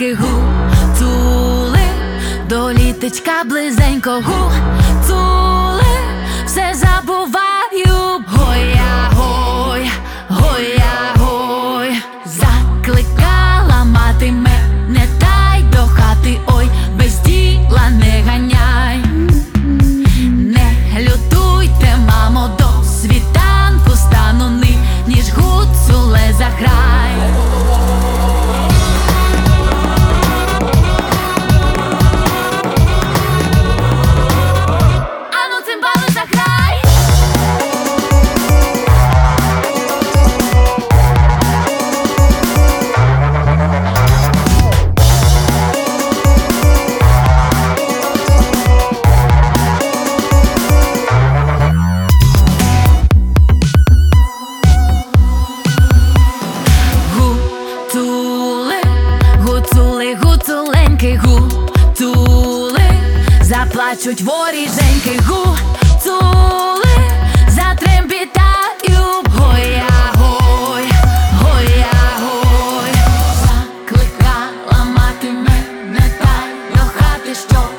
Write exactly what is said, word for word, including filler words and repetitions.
воріженьки, гуцули, до літечка близенько, гуцули, все забуваю. Гой-я-гой, гой-я-гой, закликала мати мене, та й до хати, ой, без діла не ганяй. Не лютуйте, мамо, до світанку стану ни, ніж гуцуле заграй. Ану, цимбали заграй. Гуцули, гуцуленьки, гуцули, заплачуть воріженьки, гуцули, затрембітаю. Гой-я-гой, гой-я-гой, закликала мати мене, та й до хати, що